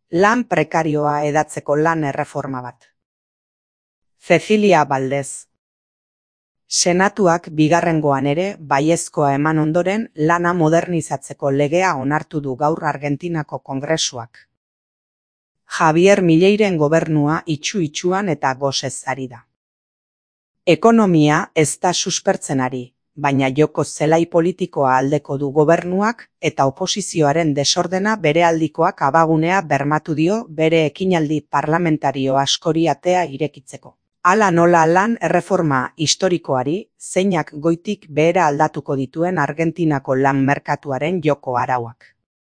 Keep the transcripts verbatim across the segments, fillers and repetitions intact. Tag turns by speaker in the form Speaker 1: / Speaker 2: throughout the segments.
Speaker 1: Lan prekarioa edatzeko lan erreforma bat. Cecilia Valdez. Senatuak bigarrengoan ere baiezkoa eman ondoren lana modernizatzeko legea onartu du gaur Argentinako Kongresuak. Javier Mileiren gobernua itxu-itxuan eta gosez ari da. Ekonomia ez da suspertzen ari, baina joko zelai politikoa aldeko du gobernuak eta oposizioaren desordena berealdikoak abagunea bermatu dio bere ekinaldi parlamentario askori atea irekitzeko. Hala nola lan erreforma historikoari, zeinak goitik behera aldatuko dituen Argentinako lan merkatuaren joko arauak.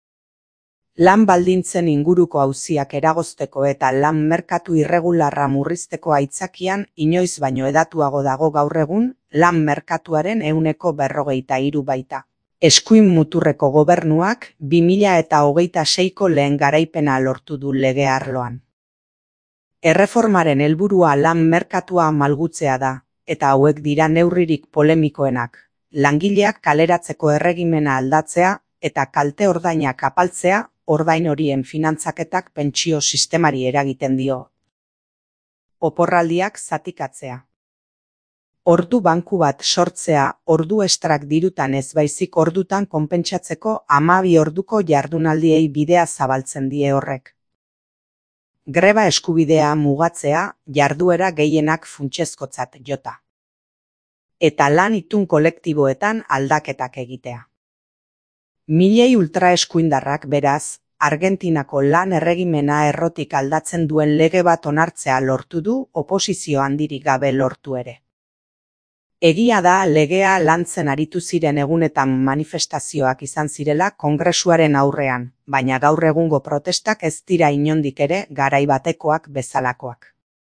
Speaker 1: Lan baldintzen inguruko auziak eragozteko eta lan merkatu irregularra murrizteko aitzakian inoiz baino hedatuago dago gaur egun lan merkatuaren ehuneko berrogeita hiru baita. Eskuin muturreko gobernuak bi mila eta hogeita seiko lehen garaipena lortu du lege arloan. Erreformaren helburua lan merkatua malgutzea da, eta hauek dira neurririk polemikoenak, langileak kaleratzeko erregimena aldatzea eta kalte ordainak apaltzea, ordain horien finantzaketak pentsio sistemari eragiten dio. Oporraldiak zatikatzea. Ordu banku bat sortzea ordu estrak dirutan ez baizik ordutan konpentsatzeko hamabi orduko jardunaldiei bidea zabaltzen die horrek. Greba eskubidea mugatzea jarduera gehienak funtsezkotzat jota. Eta lan itun kolektiboetan aldaketak egitea. Milei ultraeskuindarrak beraz, Argentinako lan erregimena errotik aldatzen duen lege bat onartzea lortu du oposizio handirik gabe lortu ere. Egia da legea lantzen aritu ziren egunetan manifestazioak izan zirela Kongresuaren aurrean, baina gaur egungo protestak ez dira inondik ere garai batekoak bezalakoak.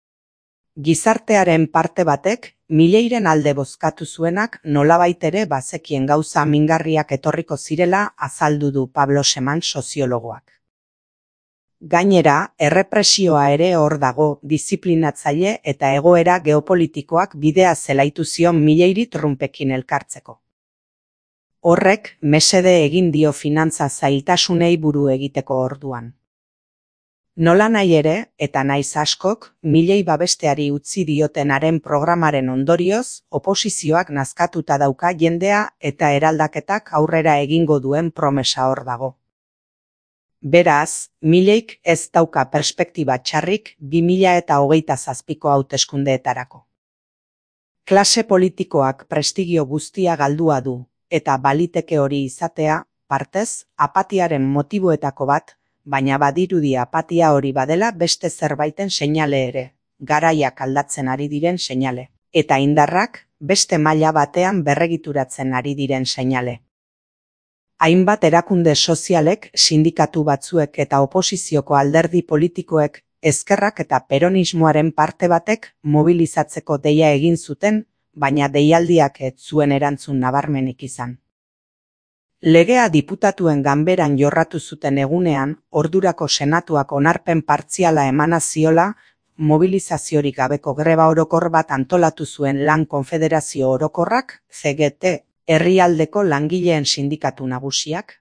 Speaker 1: Gizartearen parte batek, Mileiren alde bozkatu zuenak nolabait ere bazekien gauza mingarriak etorriko zirela azaldu du Pablo Seman soziologoak. Gainera, errepresioa ere hor dago diziplinatzaile eta egoera geopolitikoak bidea zelaitu zion Mileiri Trumpekin elkartzeko. Horrek mesede egin dio finantza zailtasunei buru egiteko orduan. Nola nahi ere, eta naiz askok, Milei babesteari utzi diotenaren programaren ondorioz, oposizioak nazkatuta dauka jendea eta eraldaketak aurrera egingo duen promesa hor dago. Beraz, Mileik ez dauka perspektiba txarrik bi mila eta hogeita zazpiko hauteskundeetarako. Klase politikoak prestigio guztia galdua du, eta baliteke hori izatea, partez, apatiaren motiboetako bat, baina badirudi apatia hori badela beste zerbaiten seinale ere, garaiak aldatzen ari diren seinale, eta indarrak beste maila batean berregituratzen ari diren seinale. Hainbat erakunde sozialek, sindikatu batzuek eta oposizioko alderdi politikoek, ezkerrak eta peronismoaren parte batek mobilizatzeko deia egin zuten, baina deialdiak ez zuen erantzun nabarmenik izan. Legea diputatuen ganberan jorratu zuten egunean, ordurako senatuak onarpen partziala emana ziola, mobilizaziorik gabeko greba orokor bat antolatu zuen Lan Konfederazio Orokorrak, C G T, herrialdeko langileen sindikatu nagusiak,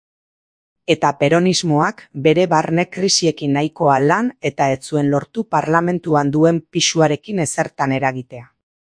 Speaker 1: eta peronismoak bere barne krisiekin nahikoa lan eta ez zuen lortu parlamentuan duen pisuarekin ezertan eragitea.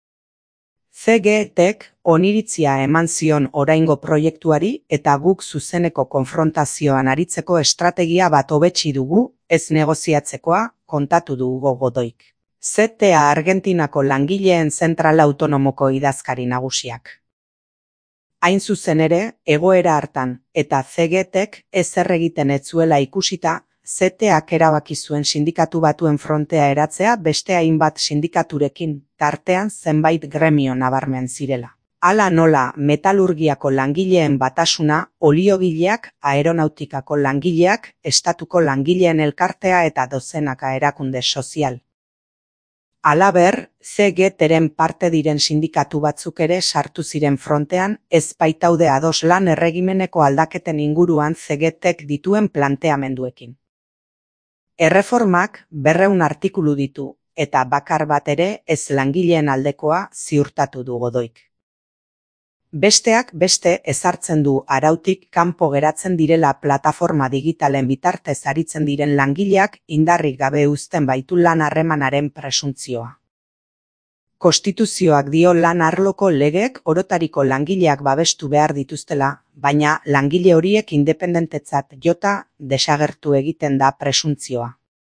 Speaker 1: C G Tek oniritzia eman zion oraingo proiektuari eta guk zuzeneko konfrontazioan aritzeko estrategia bat hobetsi dugu, ez negoziatzekoa, kontatu du Hugo Godoik. Z T A Argentinako langileen zentral autonomoko idazkari nagusiak. Hain zuzen ere, egoera hartan, eta C G Tek ezer egiten ez zuela ikusita, Z T Ak erabaki zuen sindikatu batuen frontea eratzea beste hainbat sindikaturekin, tartean zenbait gremio nabarmen zirela. Hala nola metalurgiako langileen batasuna, oliogileak, aeronautikako langileak, estatuko langileen elkartea eta dozenaka erakunde sozial. Halaber, C G Teren parte diren sindikatu batzuk ere sartu ziren frontean, ez baitaude ados lan erregimeneko aldaketen inguruan C G Tek dituen planteamenduekin. Erreformak berrehun artikulu ditu, eta bakar bat ere ez langileen aldekoa ziurtatu du Godoik. Besteak beste ezartzen du arautik kanpo geratzen direla plataforma digitalen bitartez aritzen diren langileak indarrik gabe uzten baitu lan harremanaren presuntzioa. Konstituzioak dio lan arloko legeek orotariko langileak babestu behar dituztela, baina langile horiek independentetzat jota desagertu egiten da presuntzioa.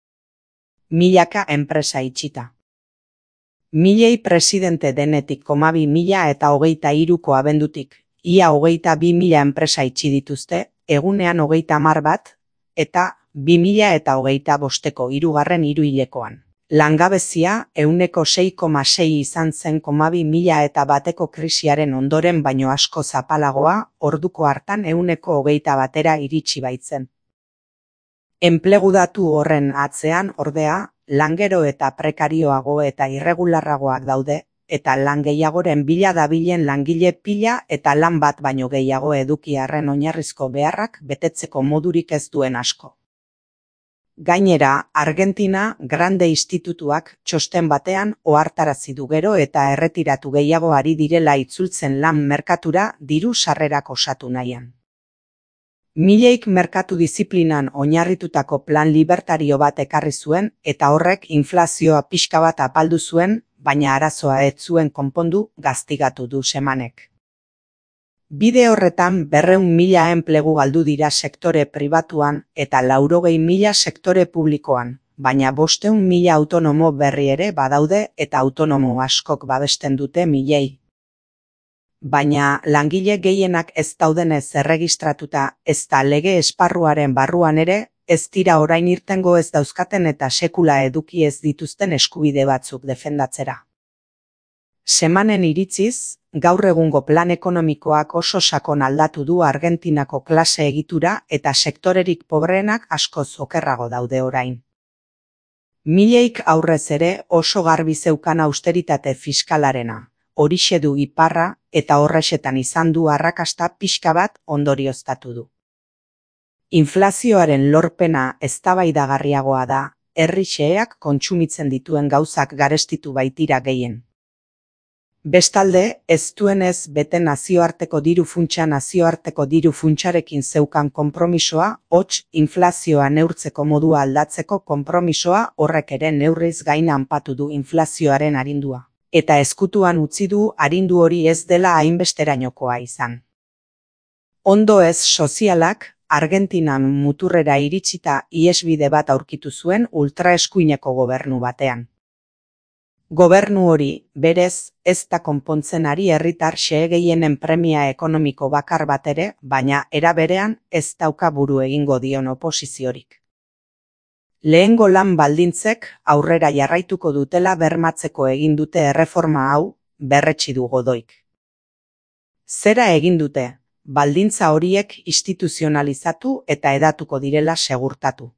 Speaker 1: Milaka enpresa itxita. Milei presidente denetik komabi mila eta hogeita hiruko abendutik, ia hogeita bi mila enpresa itxi dituzte, egunean hogeita hamar bat, eta bi mila eta hogeita bosteko hirugarren hiruhilekoan. Langabezia ehuneko sei koma sei izan zen komabi mila eta bateko krisiaren ondoren baino asko zapalagoa, orduko hartan ehuneko hogeita batera iritsi baitzen. Enplegu datu horren atzean, ordea, lan gero eta prekarioago eta irregularragoak daude, eta lan gehiagoren bila dabilen langile pila eta lan bat baino gehiago edukiarren oinarrizko beharrak betetzeko modurik ez duen asko. Gainera, Argentina Grande Institutuak txosten batean ohartarazi du gero eta erretiratu gehiago ari direla itzultzen lan merkatura diru sarrerak osatu nahian. Mileik merkatu diziplinan oinarritutako plan libertario bat ekarri zuen eta horrek inflazioa pixka bat apaldu zuen, baina arazoa ez zuen konpondu, gaztigatu du Semanek. Bide horretan berrehun mila enplegu galdu dira sektore pribatuan eta laurogei mila sektore publikoan, baina bostehun mila autonomo berri ere badaude eta autonomo askok babesten dute milei. Baina langile gehienak ez daudenez erregistratuta ezta lege esparruaren barruan ere, ez dira orain irtengo ez dauzkaten eta sekula eduki ez dituzten eskubide batzuk defendatzera. Semanen iritziz, gaur egungo plan ekonomikoak oso sakon aldatu du Argentinako klase egitura eta sektorerik pobreenak askoz okerrago daude orain. Mileik aurrez ere oso garbi zeukan austeritate fiskalarena, horixe du iparra eta horrexetan izan du arrakasta pixka bat ondorioztatu du. Inflazioaren lorpena eztabaidagarriagoa da, herri xeheak kontsumitzen dituen gauzak garestitu baitira gehien. Bestalde, ez duenez bete nazioarteko diru funtsa nazioarteko diru funtsarekin zeukan konpromisoa, hots inflazioa neurtzeko modua aldatzeko konpromisoa horrek ere neurriz gain hanpatu du inflazioaren arindua. Eta ezkutuan utzi du arindu hori ez dela hainbesterainokoa izan. Ondo ez sozialak, Argentinan muturrera iritsita ihesbide bat aurkitu zuen ultraeskuineko gobernu batean. Gobernu hori, berez, ez da konpontzen ari herritar xehe gehienen premia ekonomiko bakar bat ere, baina era berean ez dauka buru egingo dion oposiziorik. Lehengo lan baldintzek aurrera jarraituko dutela bermatzeko egin dute erreforma hau, berretsi du Godoik. Zera egin dute, baldintza horiek instituzionalizatu eta hedatuko direla segurtatu.